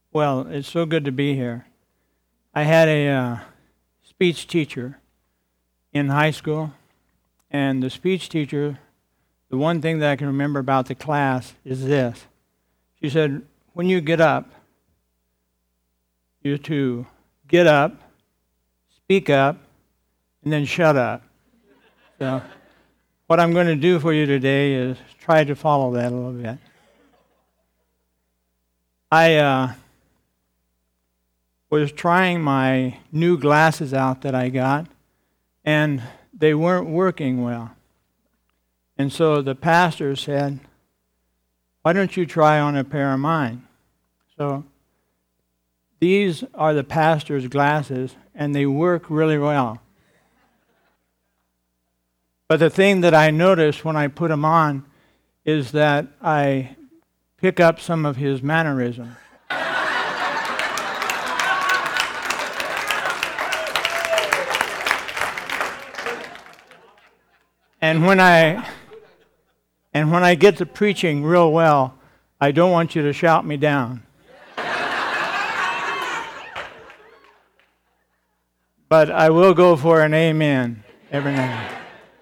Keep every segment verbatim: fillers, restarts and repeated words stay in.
Well, it's so good to be here. I had a uh, speech teacher in high school, and the speech teacher, the one thing that I can remember about the class is this. She said, when you get up, you're to get up, speak up, and then shut up. So what I'm going to do for you today is try to follow that a little bit. I uh, was trying my new glasses out that I got, and they weren't working well. And so the pastor said, why don't you try on a pair of mine? So these are the pastor's glasses, and they work really well. But the thing that I noticed when I put them on is that I pick up some of his mannerisms. And when I and when I get to preaching real well, I don't want you to shout me down. But I will go for an amen every now and then.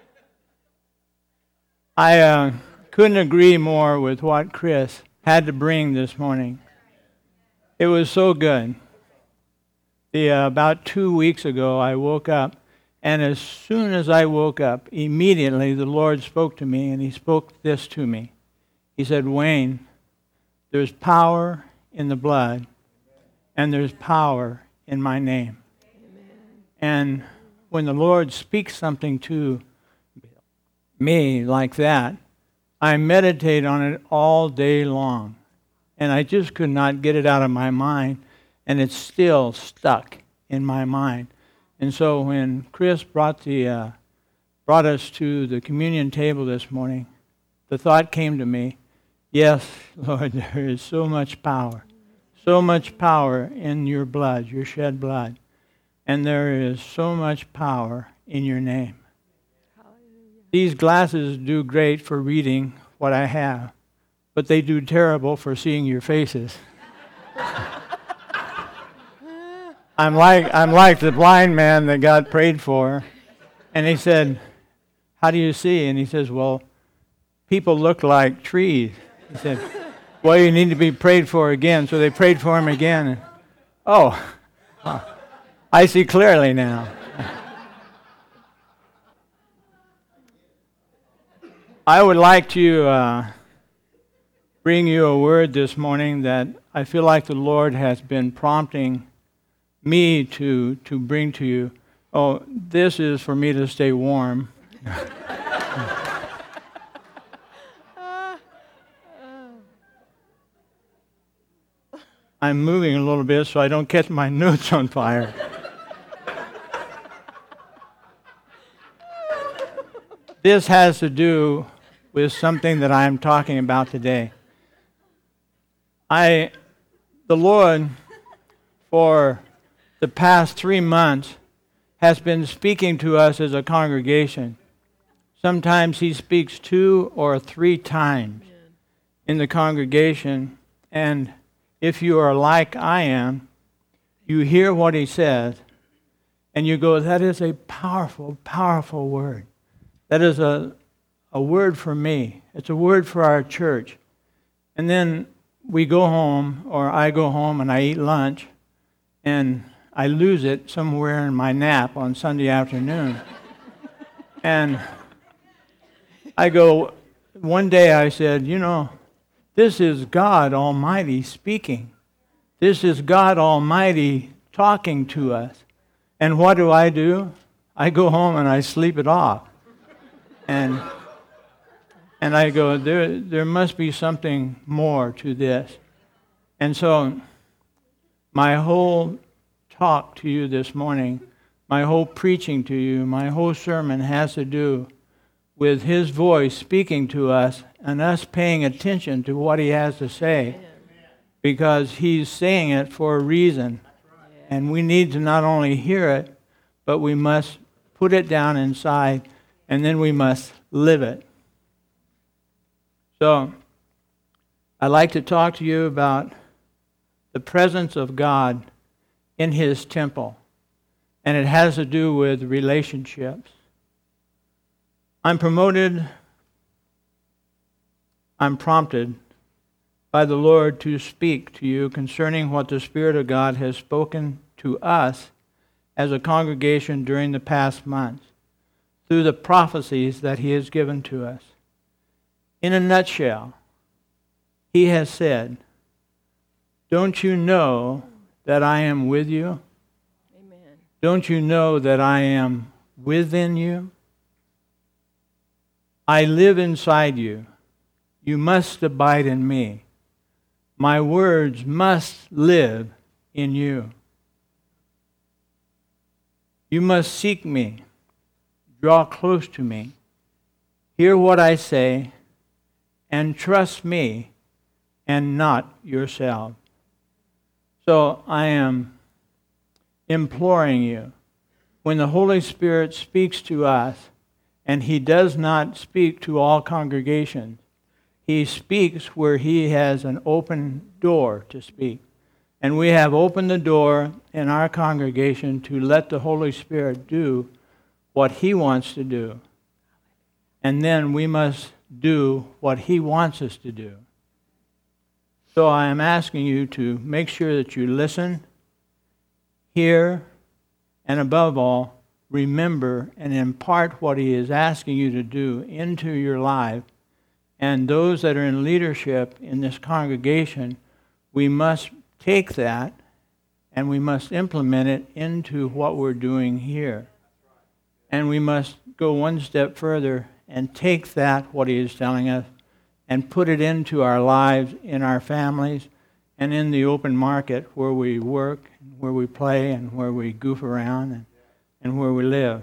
I uh, couldn't agree more with what Chris had to bring this morning. It was so good. The, uh, about two weeks ago, I woke up, and as soon as I woke up, immediately the Lord spoke to me, and He spoke this to me. He said, Wayne, there's power in the blood, and there's power in my name. Amen. And when the Lord speaks something to me like that, I meditate on it all day long. And I just could not get it out of my mind, and it's still stuck in my mind. And so when Chris brought the uh, brought us to the communion table this morning, the thought came to me, yes, Lord, there is so much power, so much power in your blood, your shed blood, and there is so much power in your name. These glasses do great for reading what I have, but they do terrible for seeing your faces. I'm like I'm like the blind man that God prayed for, and he said, how do you see? And he says, well, people look like trees. He said, well, you need to be prayed for again. So they prayed for him again. And, oh, I see clearly now. I would like to uh, bring you a word this morning that I feel like the Lord has been prompting me to to bring to you. Oh, this is for me to stay warm. I'm moving a little bit so I don't catch my notes on fire. This has to do with something that I'm talking about today. I, the Lord, for the past three months, has been speaking to us as a congregation. Sometimes He speaks two or three times in the congregation, and if you are like I am, you hear what He says, and you go, that is a powerful, powerful word. That is a a word for me. It's a word for our church. And then we go home, or I go home and I eat lunch, and I lose it somewhere in my nap on Sunday afternoon. And I go, one day I said, you know, this is God Almighty speaking. This is God Almighty talking to us. And what do I do? I go home and I sleep it off. And And I go, there, there must be something more to this. And so my whole talk to you this morning, my whole preaching to you, my whole sermon has to do with His voice speaking to us and us paying attention to what He has to say, because He's saying it for a reason. And we need to not only hear it, but we must put it down inside, and then we must live it. So, I'd like to talk to you about the presence of God in His temple. And it has to do with relationships. I'm promoted, I'm prompted by the Lord to speak to you concerning what the Spirit of God has spoken to us as a congregation during the past months, through the prophecies that He has given to us. In a nutshell, He has said, "Don't you know that I am with you? Amen. Don't you know that I am within you? I live inside you. You must abide in me. My words must live in you. You must seek me, draw close to me, hear what I say, and trust me and not yourself." So I am imploring you, when the Holy Spirit speaks to us, and He does not speak to all congregations, He speaks where He has an open door to speak. And we have opened the door in our congregation to let the Holy Spirit do what He wants to do. And then we must do what He wants us to do. So I am asking you to make sure that you listen, hear, and above all, remember and impart what He is asking you to do into your life. And those that are in leadership in this congregation, we must take that and we must implement it into what we're doing here. And we must go one step further and take that, what He is telling us, and put it into our lives, in our families, and in the open market where we work, where we play, and where we goof around, and, and where we live.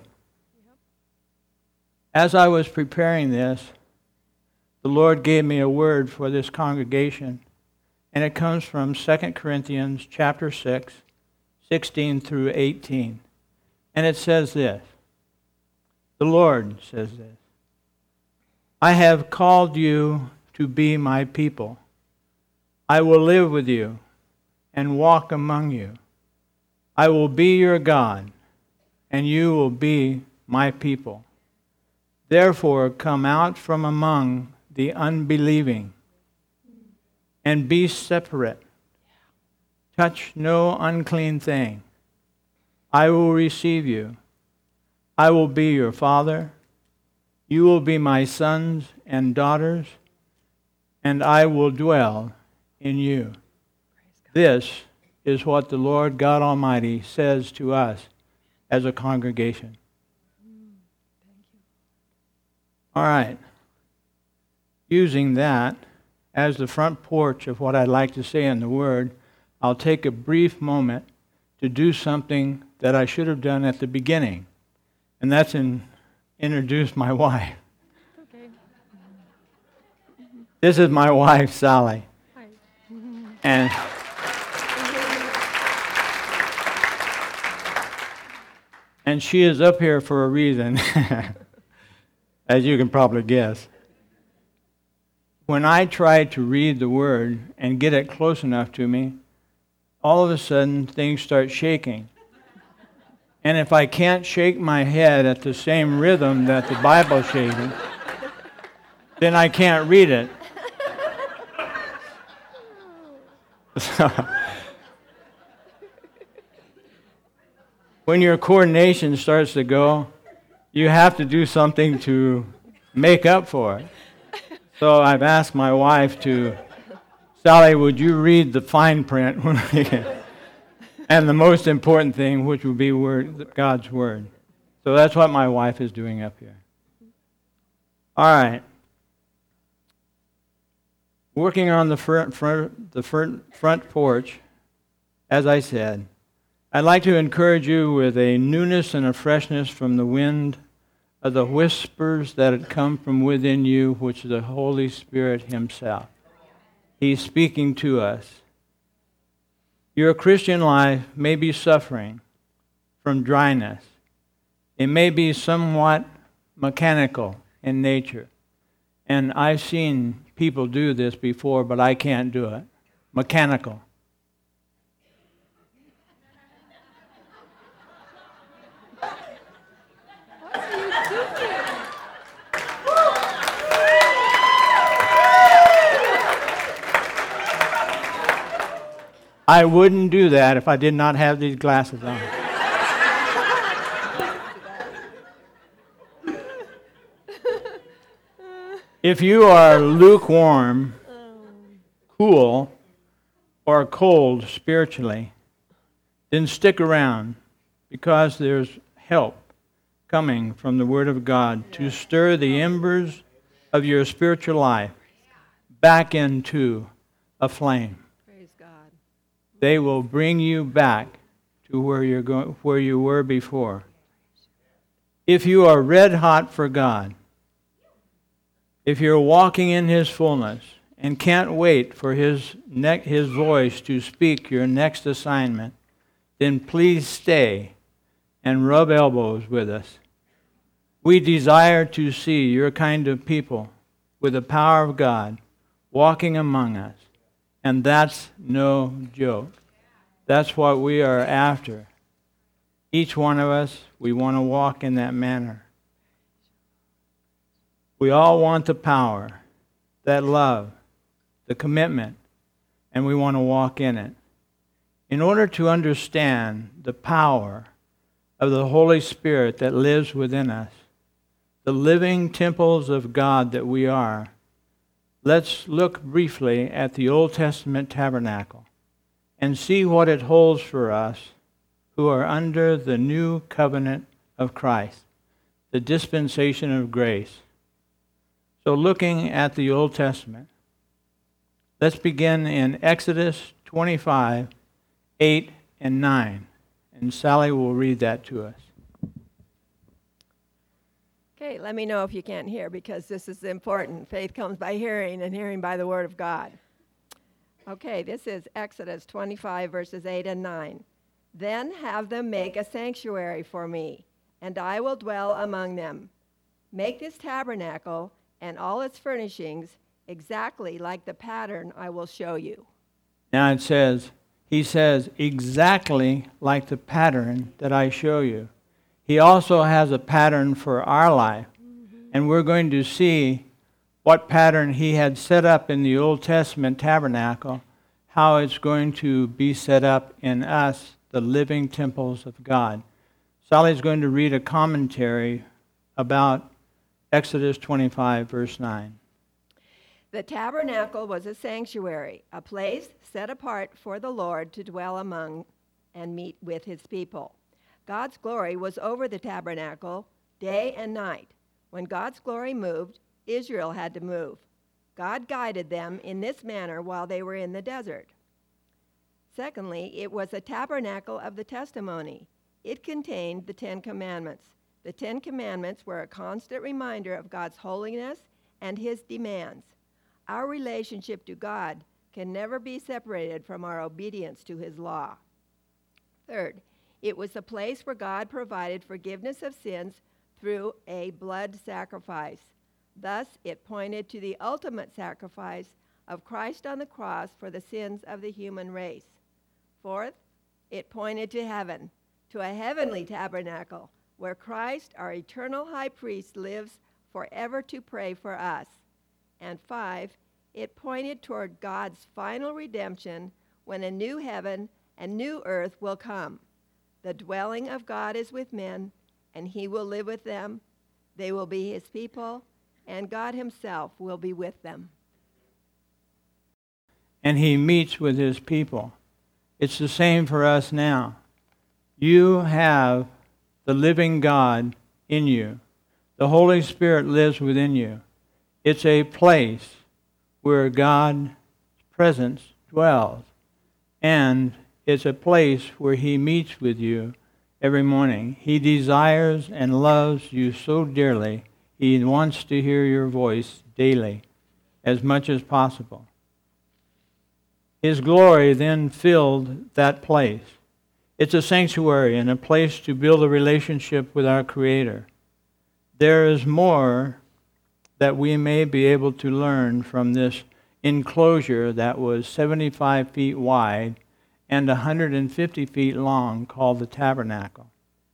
As I was preparing this, the Lord gave me a word for this congregation, and it comes from Second Corinthians chapter six, sixteen through eighteen. And it says this. The Lord says this. "I have called you to be my people. I will live with you and walk among you. I will be your God, and you will be my people. Therefore, come out from among the unbelieving and be separate. Touch no unclean thing. I will receive you. I will be your Father. You will be my sons and daughters, and I will dwell in you." This is what the Lord God Almighty says to us as a congregation. All right. Using that as the front porch of what I'd like to say in the Word, I'll take a brief moment to do something that I should have done at the beginning, and that's in, introduce my wife. Okay. This is my wife, Sally. Hi. And and she is up here for a reason, as you can probably guess. When I try to read the Word and get it close enough to me, all of a sudden things start shaking. And if I can't shake my head at the same rhythm that the Bible's shaking, then I can't read it. So, when your coordination starts to go, you have to do something to make up for it. So I've asked my wife to, Sally, would you read the fine print? And the most important thing, which would be word, God's Word. So that's what my wife is doing up here. All right. Working on the front, front, the front, front porch, as I said, I'd like to encourage you with a newness and a freshness from the wind of the whispers that had come from within you, which is the Holy Spirit Himself. He's speaking to us. Your Christian life may be suffering from dryness. It may be somewhat mechanical in nature. And I've seen people do this before, but I can't do it. Mechanical. I wouldn't do that if I did not have these glasses on. If you are lukewarm, cool, or cold spiritually, then stick around, because there's help coming from the Word of God to stir the embers of your spiritual life back into a flame. Praise God. They will bring you back to where you're going, where you were before. If you are red hot for God, if you're walking in His fullness and can't wait for His ne- His voice to speak your next assignment, then please stay and rub elbows with us. We desire to see your kind of people with the power of God walking among us. And that's no joke. That's what we are after. Each one of us, we want to walk in that manner. We all want the power, that love, the commitment, and we want to walk in it. In order to understand the power of the Holy Spirit that lives within us, the living temples of God that we are, let's look briefly at the Old Testament tabernacle and see what it holds for us who are under the new covenant of Christ, the dispensation of grace. So looking at the Old Testament, let's begin in Exodus twenty-five, eight and nine. And Sally will read that to us. Okay, let me know if you can't hear, because this is important. Faith comes by hearing, and hearing by the Word of God. Okay, this is Exodus twenty-five, verses eight and nine. Then have them make a sanctuary for me, and I will dwell among them. Make this tabernacle and all its furnishings exactly like the pattern I will show you. Now it says, he says, exactly like the pattern that I show you. He also has a pattern for our life. Mm-hmm. And we're going to see what pattern he had set up in the Old Testament tabernacle, how it's going to be set up in us, the living temples of God. Sally's going to read a commentary about Exodus twenty-five, verse nine. The tabernacle was a sanctuary, a place set apart for the Lord to dwell among and meet with His people. God's glory was over the tabernacle day and night. When God's glory moved, Israel had to move. God guided them in this manner while they were in the desert. Secondly, it was a tabernacle of the testimony. It contained the Ten Commandments. The Ten Commandments were a constant reminder of God's holiness and His demands. Our relationship to God can never be separated from our obedience to His law. Third, it was a place where God provided forgiveness of sins through a blood sacrifice. Thus, it pointed to the ultimate sacrifice of Christ on the cross for the sins of the human race. Fourth, it pointed to heaven, to a heavenly tabernacle where Christ, our eternal high priest, lives forever to pray for us. And five, it pointed toward God's final redemption when a new heaven and new earth will come. The dwelling of God is with men, and He will live with them. They will be His people, and God Himself will be with them. And He meets with His people. It's the same for us now. You have the living God in you. The Holy Spirit lives within you. It's a place where God's presence dwells. And it's a place where He meets with you every morning. He desires and loves you so dearly. He wants to hear your voice daily, as much as possible. His glory then filled that place. It's a sanctuary and a place to build a relationship with our Creator. There is more that we may be able to learn from this enclosure that was seventy-five feet wide and one hundred fifty feet long, called the tabernacle.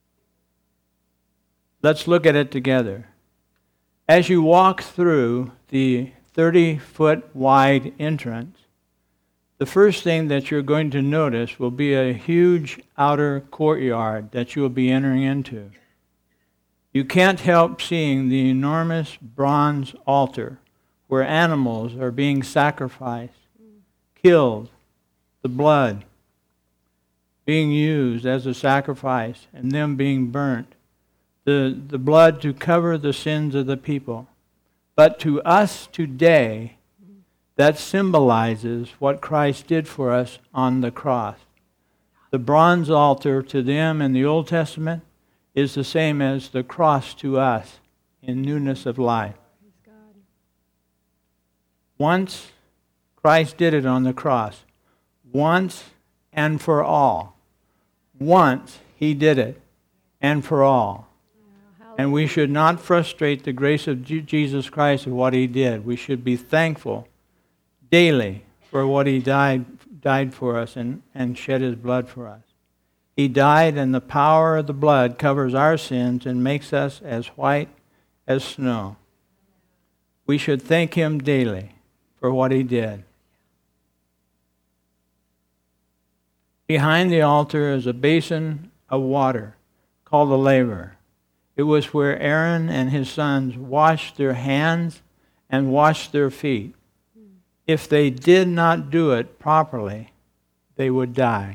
Let's look at it together. As you walk through the thirty-foot wide entrance, the first thing that you're going to notice will be a huge outer courtyard that you'll be entering into. You can't help seeing the enormous bronze altar where animals are being sacrificed, killed, the blood being used as a sacrifice, and them being burnt, the, the blood to cover the sins of the people. But to us today, that symbolizes what Christ did for us on the cross. The bronze altar to them in the Old Testament is the same as the cross to us in newness of life. Once, Christ did it on the cross. Once and for all. Once He did it, and for all. And we should not frustrate the grace of Jesus Christ of what He did. We should be thankful daily for what He died died for us and, and shed His blood for us. He died, and the power of the blood covers our sins and makes us as white as snow. We should thank Him daily for what He did. Behind the altar is a basin of water called a laver. It was where Aaron and his sons washed their hands and washed their feet. If they did not do it properly, they would die.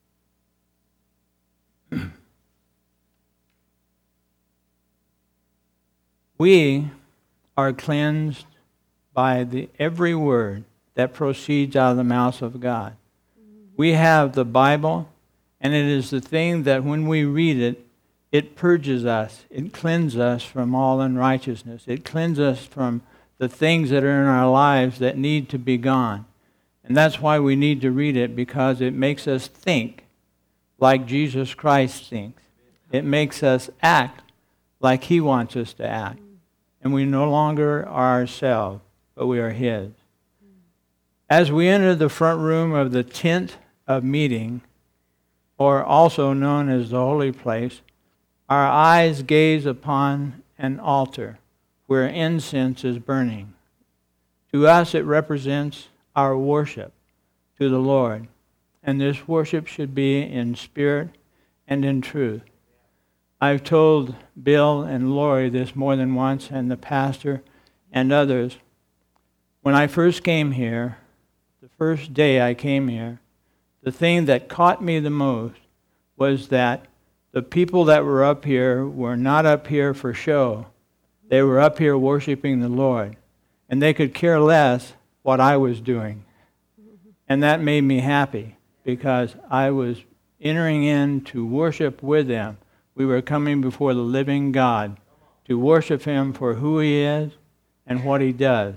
We are cleansed by the every word that proceeds out of the mouth of God. We have the Bible, and it is the thing that when we read it, it purges us. It cleanses us from all unrighteousness. It cleanses us from the things that are in our lives that need to be gone. And that's why we need to read it, because it makes us think like Jesus Christ thinks. It makes us act like He wants us to act. And we no longer are ourselves, but we are His. As we enter the front room of the tent of meeting, or also known as the holy place, our eyes gaze upon an altar where incense is burning. To us it represents our worship to the Lord. And this worship should be in spirit and in truth. I've told Bill and Lori this more than once, and the pastor and others. When I first came here, the first day I came here, the thing that caught me the most was that the people that were up here were not up here for show. They were up here worshiping the Lord. And they could care less what I was doing. And that made me happy, because I was entering in to worship with them. We were coming before the living God to worship Him for who He is and what He does.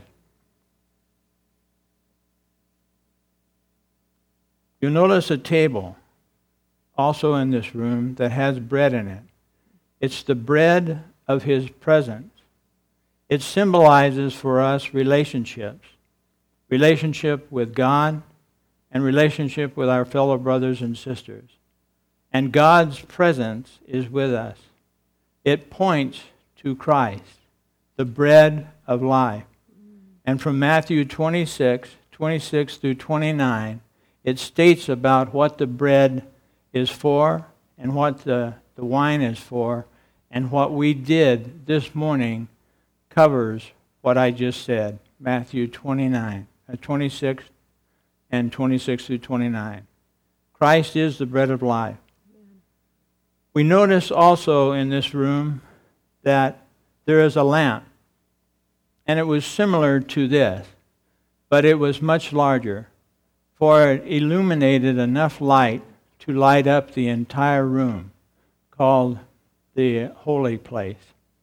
You'll notice a table also in this room that has bread in it. It's the bread of His presence. It symbolizes for us relationships. Relationship with God and relationship with our fellow brothers and sisters. And God's presence is with us. It points to Christ, the bread of life. And from Matthew twenty-six, twenty-six through twenty-nine, it states about what the bread is for and what the, the wine is for, and what we did this morning covers what I just said. Matthew twenty-nine, uh, twenty-six and twenty-six through twenty-nine. Christ is the bread of life. We notice also in this room that there is a lamp. And it was similar to this, but it was much larger, for it illuminated enough light to light up the entire room, called the holy place.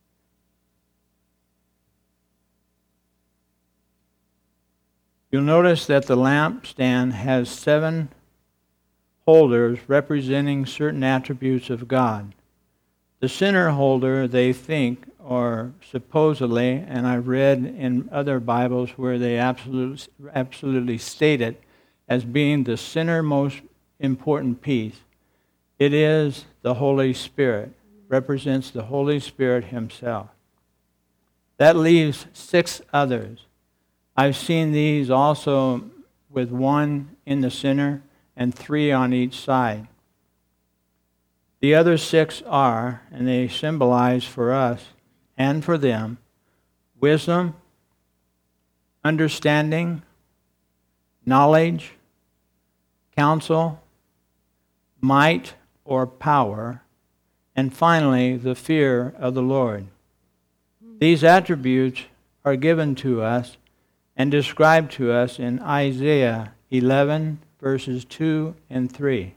You'll notice that the lampstand has seven holders representing certain attributes of God. The center holder, they think, or supposedly, and I've read in other Bibles where they absolutely, absolutely state it as being the center most important piece. It is the Holy Spirit, represents the Holy Spirit Himself. That leaves six others. I've seen these also with one in the center and three on each side. The other six are, and they symbolize for us and for them, wisdom, understanding, knowledge, counsel, might or power, and finally, the fear of the Lord. These attributes are given to us and described to us in Isaiah eleven, verses two and three.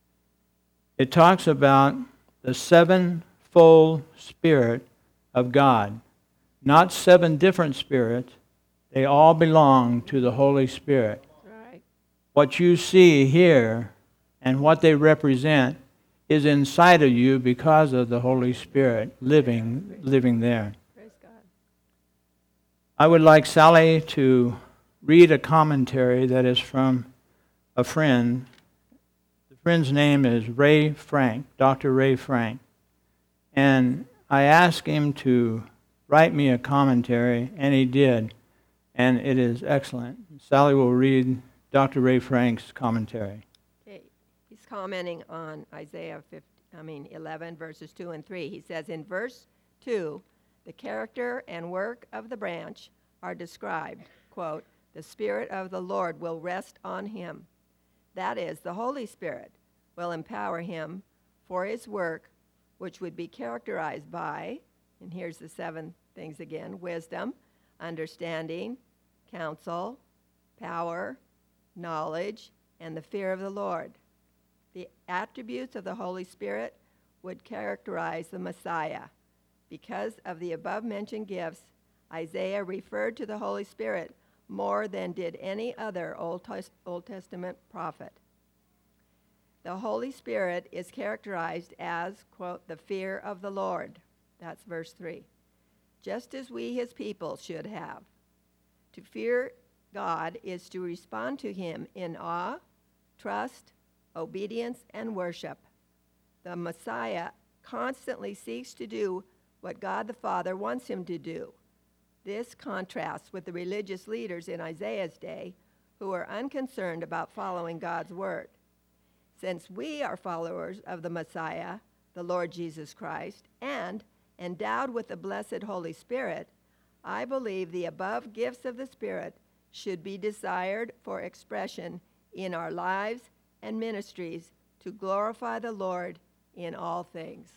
It talks about the sevenfold Spirit of God, not seven different spirits. They all belong to the Holy Spirit. Right. What you see here and what they represent is inside of you because of the Holy Spirit living, living there. Praise God. I would like Sally to read a commentary that is from a friend. The friend's name is Ray Frank, Doctor Ray Frank. And I asked him to write me a commentary, and he did. And it is excellent. Sally will read Doctor Ray Frank's commentary. Okay. He's commenting on Isaiah fifty, I mean eleven, verses two and three. He says in verse two, the character and work of the branch are described. Quote, the Spirit of the Lord will rest on him. That is, the Holy Spirit will empower him for his work, which would be characterized by, and here's the seven things again, wisdom, understanding, counsel, power, knowledge, and the fear of the Lord. The attributes of the Holy Spirit would characterize the Messiah. Because of the above-mentioned gifts, Isaiah referred to the Holy Spirit more than did any other Old, Tes- Old Testament prophet. The Holy Spirit is characterized as, quote, the fear of the Lord. That's verse three. Just as we, his people, should have. To fear God is to respond to him in awe, trust, obedience, and worship. The Messiah constantly seeks to do what God the Father wants him to do. This contrasts with the religious leaders in Isaiah's day who are unconcerned about following God's word. Since we are followers of the Messiah, the Lord Jesus Christ, and endowed with the blessed Holy Spirit, I believe the above gifts of the Spirit should be desired for expression in our lives and ministries to glorify the Lord in all things.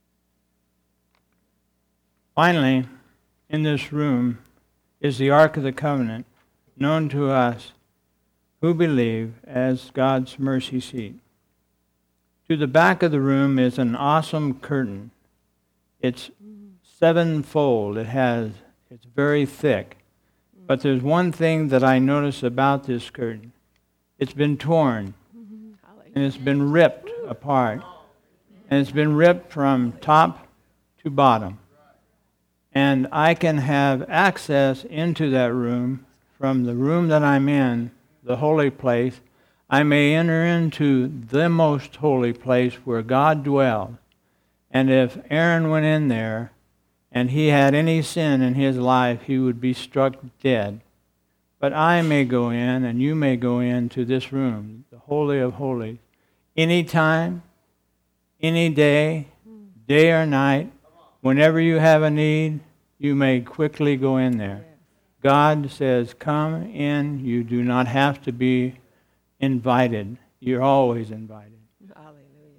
Finally, in this room is the Ark of the Covenant, known to us who believe as God's mercy seat. To the back of the room is an awesome curtain. It's sevenfold. It has, it's very thick. But there's one thing that I notice about this curtain. It's been torn, and it's been ripped apart. And it's been ripped from top to bottom. And I can have access into that room from the room that I'm in, the holy place. I may enter into the most holy place where God dwelled. And if Aaron went in there and he had any sin in his life, he would be struck dead. But I may go in and you may go into this room, the Holy of Holies, anytime, any day, day or night. Whenever you have a need, you may quickly go in there. God says, come in. You do not have to be invited. You're always invited. Hallelujah.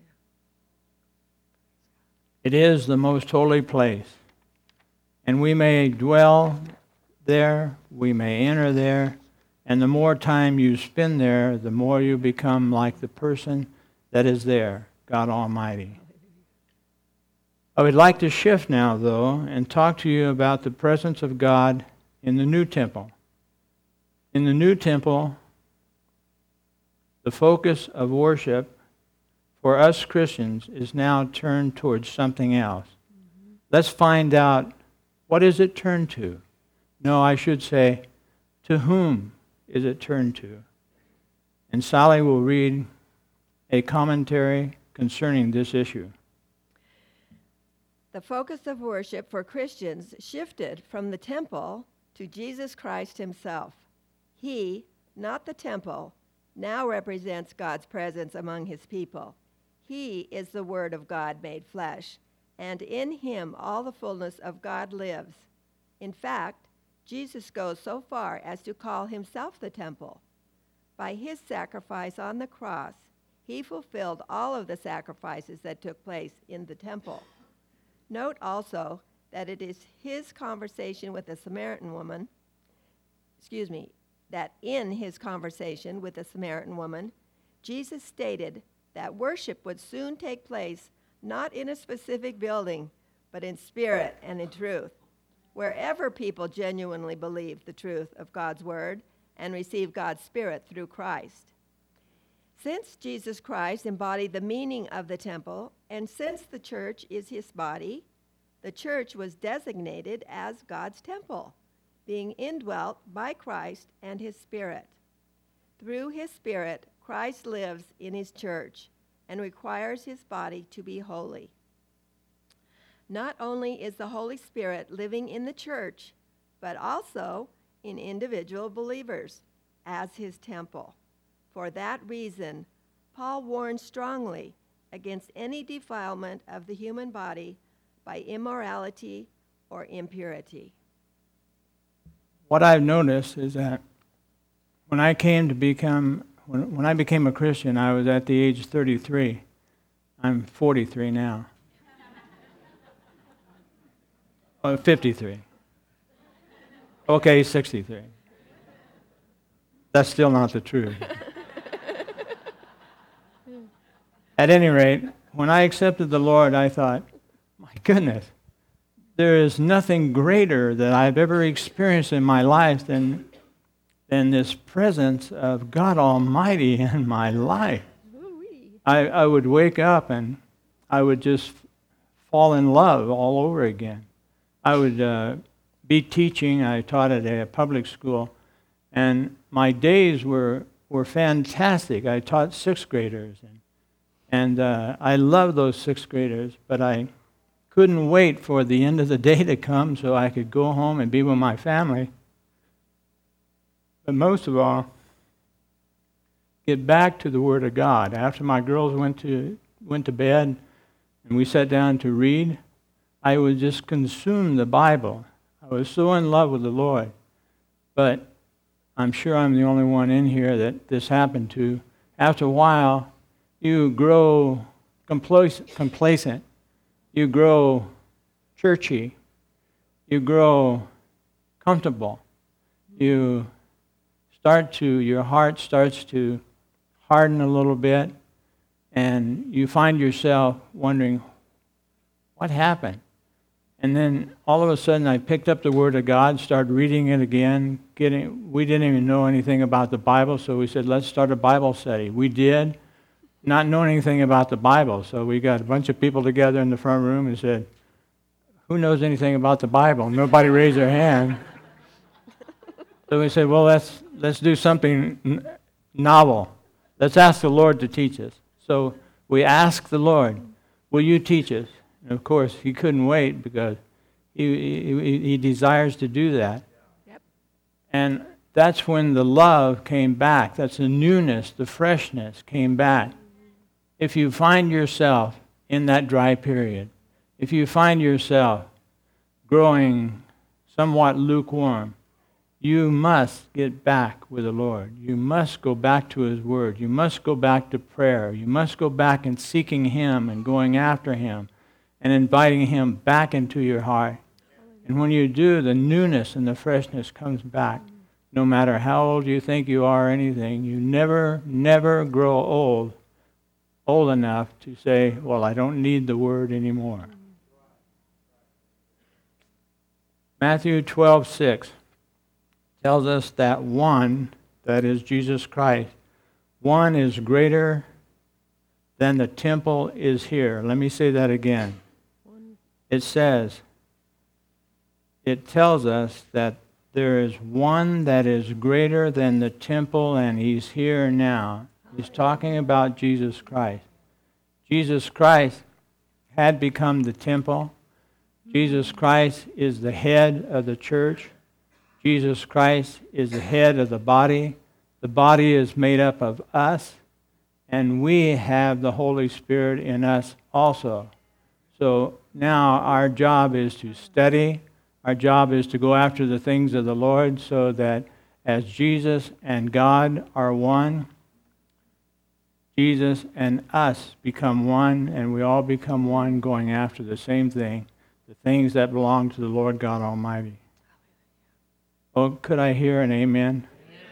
It is the most holy place. And we may dwell there, we may enter there, and the more time you spend there, the more you become like the person that is there, God Almighty. I would like to shift now, though, and talk to you about the presence of God in the new temple. In the new temple, the focus of worship for us Christians is now turned towards something else. Mm-hmm. Let's find out, what is it turned to? No, I should say, to whom is it turned to? And Sally will read a commentary concerning this issue. The focus of worship for Christians shifted from the temple to Jesus Christ himself. He, not the temple, now represents God's presence among his people. He is the Word of God made flesh, and in him all the fullness of God lives. In fact, Jesus goes so far as to call himself the temple. By his sacrifice on the cross, he fulfilled all of the sacrifices that took place in the temple. Note also that it is his conversation with the Samaritan woman, excuse me, that in his conversation with the Samaritan woman, Jesus stated that worship would soon take place not in a specific building, but in spirit and in truth, wherever people genuinely believe the truth of God's word and receive God's Spirit through Christ. Since Jesus Christ embodied the meaning of the temple, and since the church is his body, the church was designated as God's temple, being indwelt by Christ and his Spirit. Through his Spirit, Christ lives in his church and requires his body to be holy. Not only is the Holy Spirit living in the church, but also in individual believers as his temple. For that reason, Paul warns strongly against any defilement of the human body by immorality or impurity. What I've noticed is that when I came to become, when, when I became a Christian, I was at the age of thirty-three. I'm forty-three now. Oh, fifty-three. Okay, sixty-three. That's still not the truth. At any rate, when I accepted the Lord, I thought, my goodness, there is nothing greater that I've ever experienced in my life than, than this presence of God Almighty in my life. I, I would wake up and I would just fall in love all over again. I would uh, be teaching. I taught at a public school, and my days were, were fantastic. I taught sixth graders, and And uh, I loved those sixth graders, but I couldn't wait for the end of the day to come so I could go home and be with my family. But most of all, get back to the Word of God. After my girls went to went to bed and we sat down to read, I would just consume the Bible. I was so in love with the Lord. But I'm sure I'm the only one in here that this happened to. After a while, you grow complacent, you grow churchy, you grow comfortable, you start to, your heart starts to harden a little bit, and you find yourself wondering, what happened? And then all of a sudden I picked up the Word of God, started reading it again. Getting, we didn't even know anything about the Bible, so we said, let's start a Bible study. We did. Not knowing anything about the Bible. So we got a bunch of people together in the front room and said, who knows anything about the Bible? Nobody raised their hand. So we said, well, let's let's do something n- novel. Let's ask the Lord to teach us. So we asked the Lord, will you teach us? And of course, he couldn't wait because he, he, he desires to do that. Yep. And that's when the love came back. That's the newness, the freshness came back. If you find yourself in that dry period, if you find yourself growing somewhat lukewarm, you must get back with the Lord. You must go back to his word. You must go back to prayer. You must go back and seeking him and going after him and inviting him back into your heart. And when you do, the newness and the freshness comes back. No matter how old you think you are or anything, you never, never grow old old enough to say, well, I don't need the word anymore. Matthew twelve six tells us that one, that is Jesus Christ, one is greater than the temple is here. Let me say that again. It says, it tells us that there is one that is greater than the temple, and he's here now. He's talking about Jesus Christ. Jesus Christ had become the temple. Jesus Christ is the head of the church. Jesus Christ is the head of the body. The body is made up of us, and we have the Holy Spirit in us also. So now our job is to study. Our job is to go after the things of the Lord so that as Jesus and God are one, Jesus and us become one, and we all become one going after the same thing, the things that belong to the Lord God Almighty. Oh, could I hear an amen?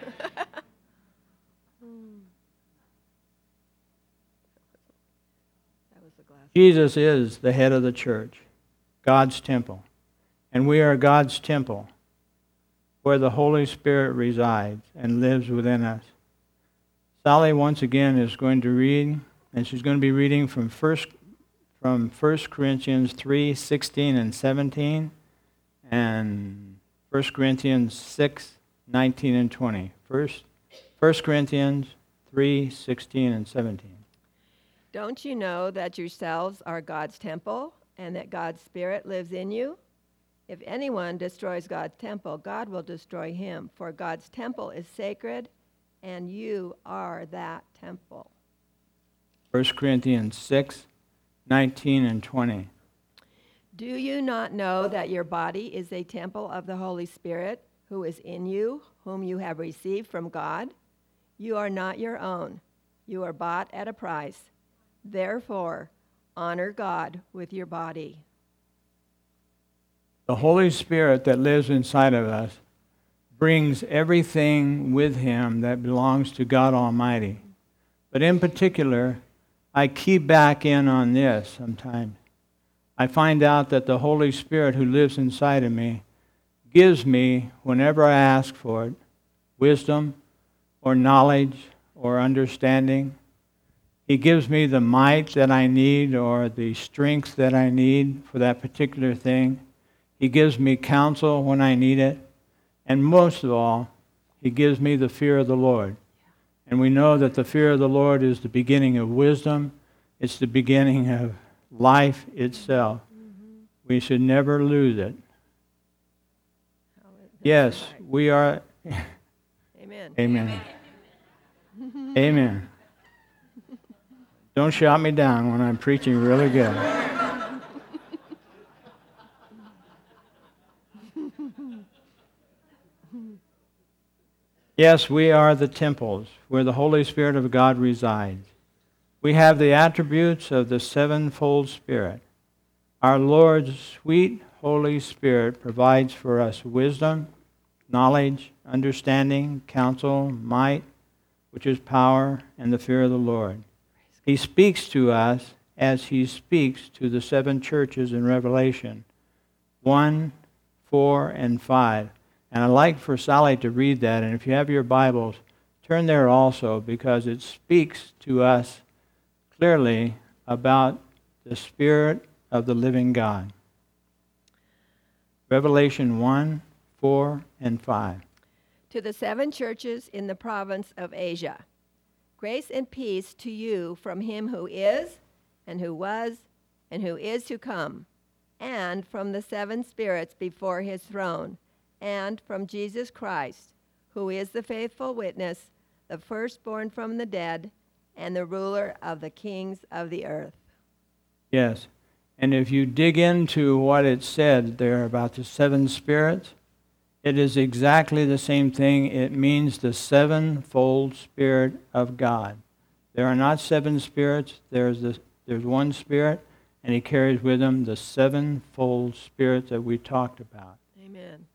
Jesus is the head of the church, God's temple. And we are God's temple, where the Holy Spirit resides and lives within us. Sally, once again, is going to read, and she's going to be reading from First from First Corinthians three, sixteen and seventeen, and First Corinthians six, nineteen and twenty. First, First Corinthians three, sixteen and seventeen. Don't you know that yourselves are God's temple and that God's Spirit lives in you? If anyone destroys God's temple, God will destroy him, for God's temple is sacred, and you are that temple. First Corinthians six, nineteen and twenty. Do you not know that your body is a temple of the Holy Spirit, who is in you, whom you have received from God? You are not your own. You are bought at a price. Therefore, honor God with your body. The Holy Spirit that lives inside of us brings everything with him that belongs to God Almighty. But in particular, I key back in on this sometimes. I find out that the Holy Spirit who lives inside of me gives me, whenever I ask for it, wisdom or knowledge or understanding. He gives me the might that I need or the strength that I need for that particular thing. He gives me counsel when I need it. And most of all, he gives me the fear of the Lord. And we know that the fear of the Lord is the beginning of wisdom. It's the beginning of life itself. Mm-hmm. We should never lose it. Oh, yes, right. We are... Amen. Amen. Amen. Don't shout me down when I'm preaching really good. Yes, we are the temples where the Holy Spirit of God resides. We have the attributes of the sevenfold Spirit. Our Lord's sweet Holy Spirit provides for us wisdom, knowledge, understanding, counsel, might, which is power, and the fear of the Lord. He speaks to us as he speaks to the seven churches in Revelation one, four, and five. And I'd like for Sally to read that, and if you have your Bibles, turn there also, because it speaks to us clearly about the Spirit of the living God. Revelation one, four, and five. To the seven churches in the province of Asia, grace and peace to you from him who is, and who was, and who is to come, and from the seven spirits before his throne, and from Jesus Christ, who is the faithful witness, the firstborn from the dead, and the ruler of the kings of the earth. Yes, and if you dig into what it said there about the seven spirits, it is exactly the same thing. It means the sevenfold Spirit of God. There are not seven spirits. There's the, there's one Spirit, and he carries with him the sevenfold Spirit that we talked about. Amen.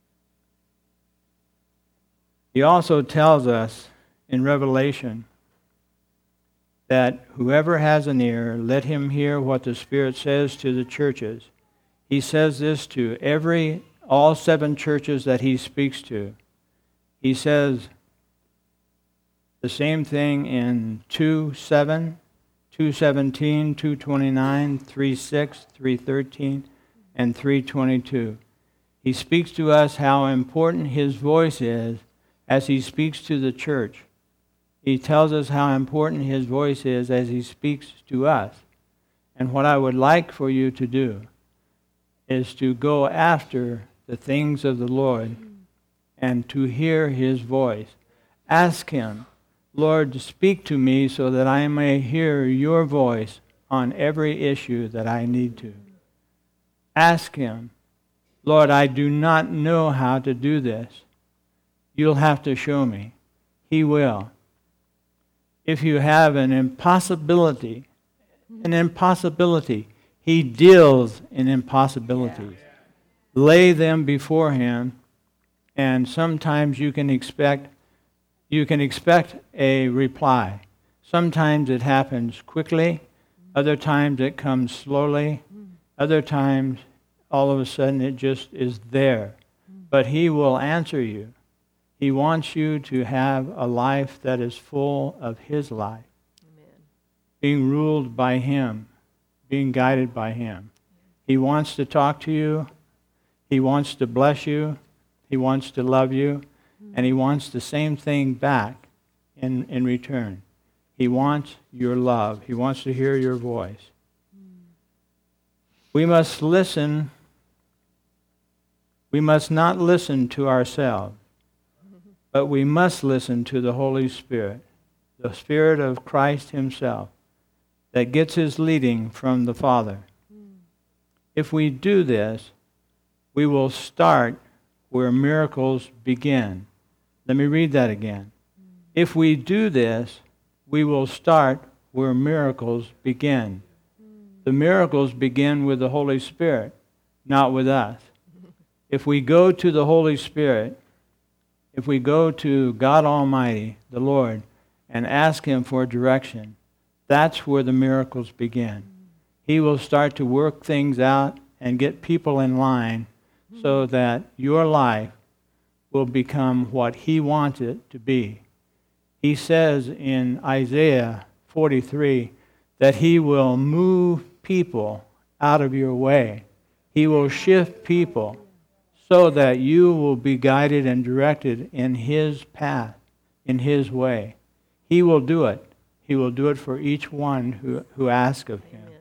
He also tells us in Revelation that whoever has an ear, let him hear what the Spirit says to the churches. He says this to every, all seven churches that he speaks to. He says the same thing in two seven, two seventeen, two twenty-nine, three six, three thirteen, and three twenty-two. He speaks to us how important his voice is as he speaks to the church. He tells us how important his voice is as he speaks to us. And what I would like for you to do is to go after the things of the Lord and to hear his voice. Ask Him, Lord, speak to me so that I may hear your voice on every issue that I need to. Ask Him, Lord, I do not know how to do this. You'll have to show me. He will. If you have an impossibility, an impossibility, He deals in impossibilities. Yeah. Lay them before Him, and sometimes you can expect you can expect a reply. Sometimes it happens quickly, other times it comes slowly, other times all of a sudden it just is there. But He will answer you. He wants you to have a life that is full of His life. Amen. Being ruled by Him, being guided by Him. He wants to talk to you. He wants to bless you. He wants to love you. Mm. And He wants the same thing back in, in return. He wants your love. He wants to hear your voice. Mm. We must listen. We must not listen to ourselves. But we must listen to the Holy Spirit, the Spirit of Christ Himself, that gets His leading from the Father. Mm. If we do this, we will start where miracles begin. Let me read that again. Mm. If we do this, we will start where miracles begin. Mm. The miracles begin with the Holy Spirit, not with us. If we go to the Holy Spirit, if we go to God Almighty, the Lord, and ask Him for direction, that's where the miracles begin. He will start to work things out and get people in line so that your life will become what He wants it to be. He says in Isaiah forty-three that He will move people out of your way. He will shift people so that you will be guided and directed in His path, in His way. He will do it. He will do it for each one who, who asks of Him. Amen.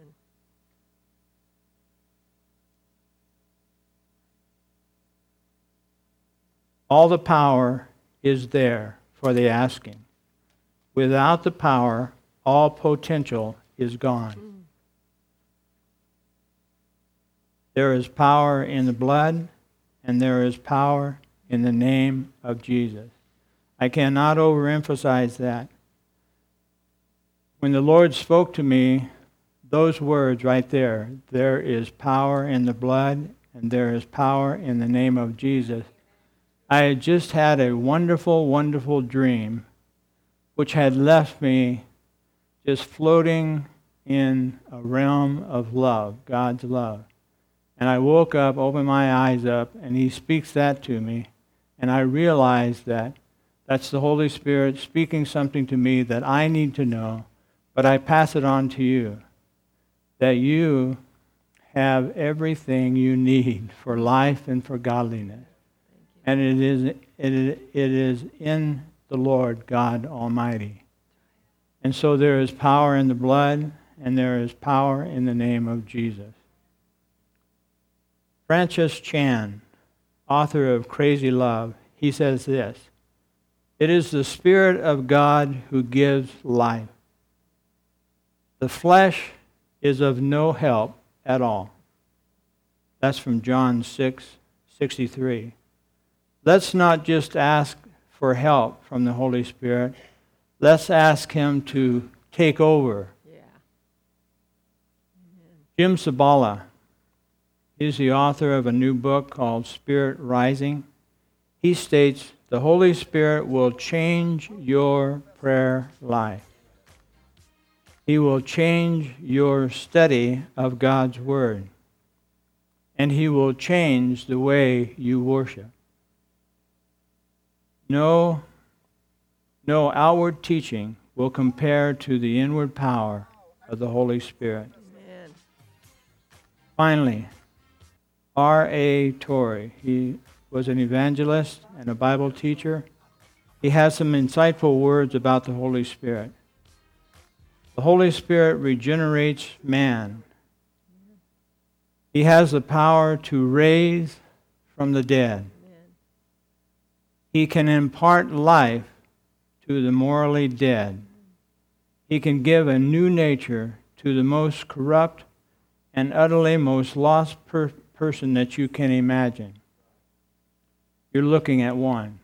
All the power is there for the asking. Without the power, all potential is gone. Mm. There is power in the blood, and there is power in the name of Jesus. I cannot overemphasize that. When the Lord spoke to me, those words right there, there is power in the blood and there is power in the name of Jesus. I had just had a wonderful, wonderful dream which had left me just floating in a realm of love, God's love. And I woke up, opened my eyes up, and He speaks that to me. And I realized that that's the Holy Spirit speaking something to me that I need to know, but I pass it on to you. That you have everything you need for life and for godliness. And it is, it is, it is in the Lord God Almighty. And so there is power in the blood, and there is power in the name of Jesus. Francis Chan, author of Crazy Love, he says this: "It is the Spirit of God who gives life. The flesh is of no help at all." That's from John six sixty-three. Let's not just ask for help from the Holy Spirit. Let's ask Him to take over. Yeah. Jim Sabala, he's the author of a new book called Spirit Rising. He states, the Holy Spirit will change your prayer life. He will change your study of God's Word. And He will change the way you worship. No, no outward teaching will compare to the inward power of the Holy Spirit. Amen. Finally, R A Torrey, he was an evangelist and a Bible teacher. He has some insightful words about the Holy Spirit. The Holy Spirit regenerates man. He has the power to raise from the dead. He can impart life to the morally dead. He can give a new nature to the most corrupt and utterly most lost per- person that you can imagine. You're looking at one.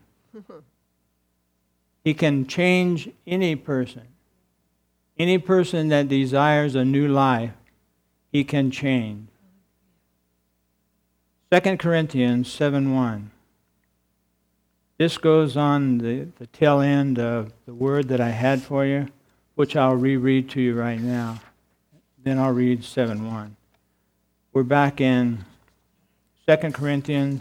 He can change any person. Any person that desires a new life, he can change. Second Corinthians seven one. This goes on the, the tail end of the word that I had for you, which I'll reread to you right now. Then I'll read seven one. We're back in Second Corinthians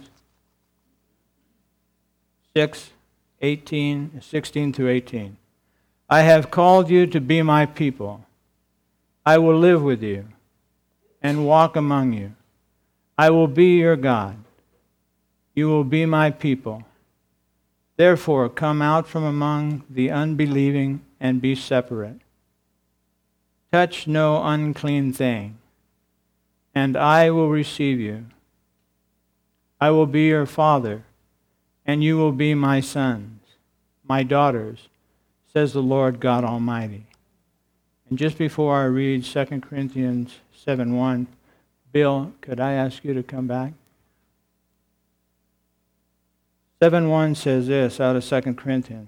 six, eighteen, sixteen through eighteen. I have called you to be my people. I will live with you and walk among you. I will be your God. You will be my people. Therefore, come out from among the unbelieving and be separate. Touch no unclean thing, and I will receive you. I will be your father, and you will be my sons, my daughters, says the Lord God Almighty. And just before I read Second Corinthians seven one, Bill, could I ask you to come back? seven one says this out of Second Corinthians.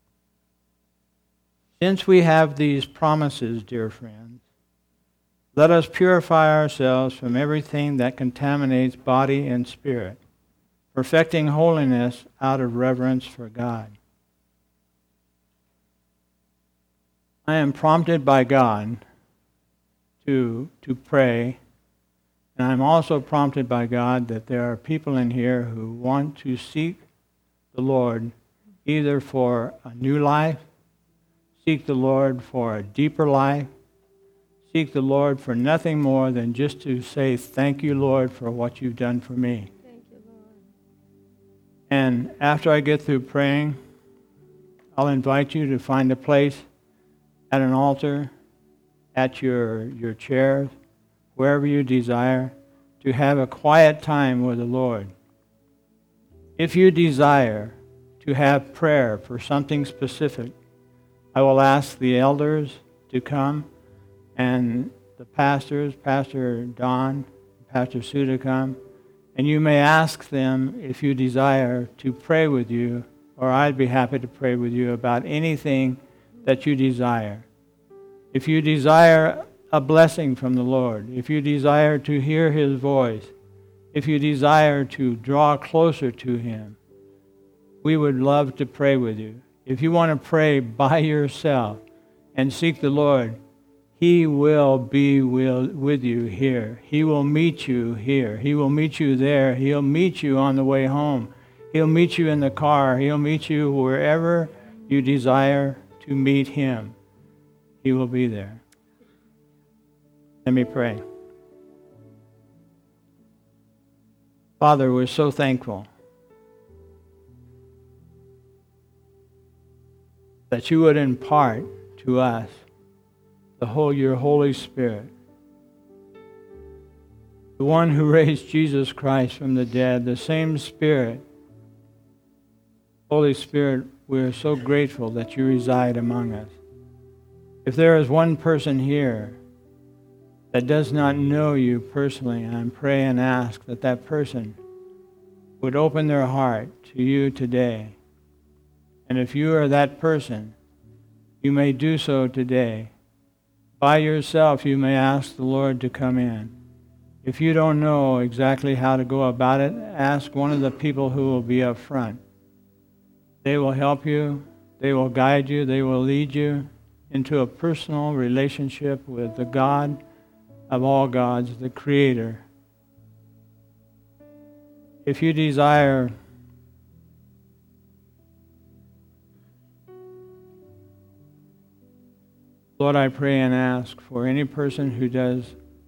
Since we have these promises, dear friends, let us purify ourselves from everything that contaminates body and spirit, perfecting holiness out of reverence for God. I am prompted by God to, to pray, and I'm also prompted by God that there are people in here who want to seek the Lord either for a new life, seek the Lord for a deeper life, seek the Lord for nothing more than just to say, thank you, Lord, for what you've done for me. Thank you, Lord. And after I get through praying, I'll invite you to find a place at an altar, at your, your chairs, wherever you desire, to have a quiet time with the Lord. If you desire to have prayer for something specific, I will ask the elders to come and the pastors, Pastor Don, Pastor Sue to come, and you may ask them if you desire to pray with you, or I'd be happy to pray with you about anything that you desire. If you desire a blessing from the Lord, if you desire to hear His voice, if you desire to draw closer to Him, we would love to pray with you. If you want to pray by yourself and seek the Lord, He will be will, with you here. He will meet you here. He will meet you there. He'll meet you on the way home. He'll meet you in the car. He'll meet you wherever you desire to meet Him. He will be there. Let me pray. Father, we're so thankful that you would impart to us the whole your Holy Spirit, the one who raised Jesus Christ from the dead, the same Spirit. Holy Spirit, we are so grateful that you reside among us. If there is one person here that does not know you personally, I pray and ask that that person would open their heart to you today. And if you are that person, you may do so today. By yourself, you may ask the Lord to come in. If you don't know exactly how to go about it, ask one of the people who will be up front. They will help you, they will guide you, they will lead you into a personal relationship with the God of all gods, the Creator. If you desire Lord, I pray and ask for any person who does,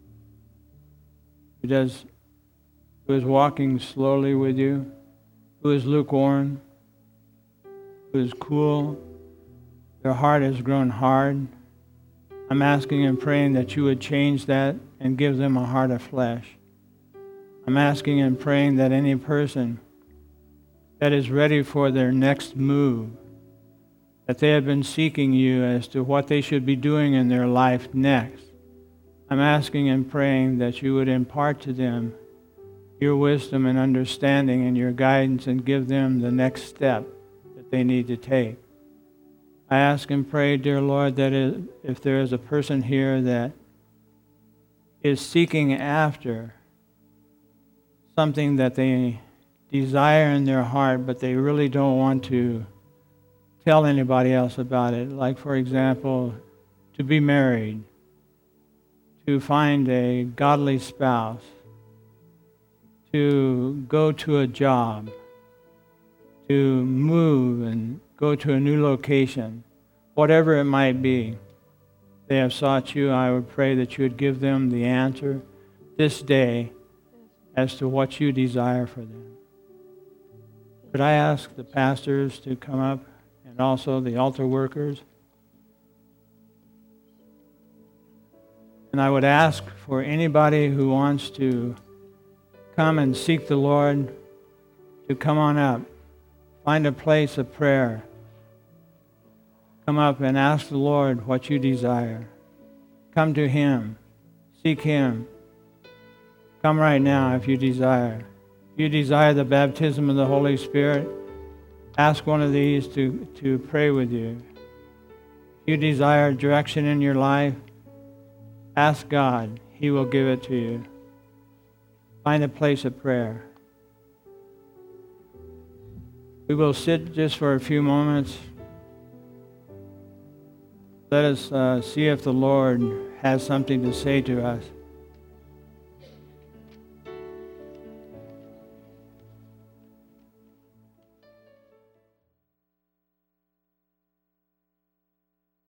who does, who is walking slowly with you, who is lukewarm, who is cool, their heart has grown hard. I'm asking and praying that you would change that and give them a heart of flesh. I'm asking and praying that any person that is ready for their next move, that they have been seeking you as to what they should be doing in their life next. I'm asking and praying that you would impart to them your wisdom and understanding and your guidance and give them the next step that they need to take. I ask and pray, dear Lord, that if there is a person here that is seeking after something that they desire in their heart, but they really don't want to tell anybody else about it, like, for example, to be married, to find a godly spouse, to go to a job, to move and go to a new location, whatever it might be. They have sought you. I would pray that you would give them the answer this day as to what you desire for them. Could I ask the pastors to come up and also the altar workers? And I would ask for anybody who wants to come and seek the Lord to come on up. Find a place of prayer. Come up and ask the Lord what you desire. Come to Him. Seek Him. Come right now if you desire. If you desire the baptism of the Holy Spirit, ask one of these to, to pray with you. If you desire direction in your life, ask God. He will give it to you. Find a place of prayer. We will sit just for a few moments. Let us uh, see if the Lord has something to say to us.